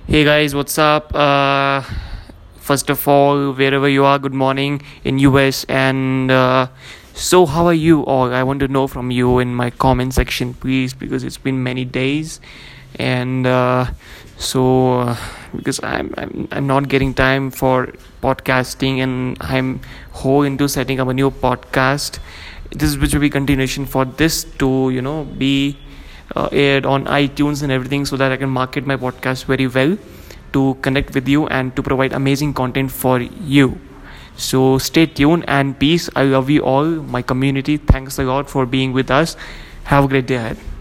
Hey guys, what's up? First of all, wherever you are, good morning in US. And so, how are you all? I want to know from you in my comment section, please, because it's been many days, and because I'm not getting time for podcasting, and I'm whole into setting up a new podcast. This which will be continuation for this to be aired on iTunes and everything, so that I can market my podcast very well to connect with you and to provide amazing content for you. So stay tuned and peace. I love you all, my community. Thanks a lot for being with us. Have a great day ahead.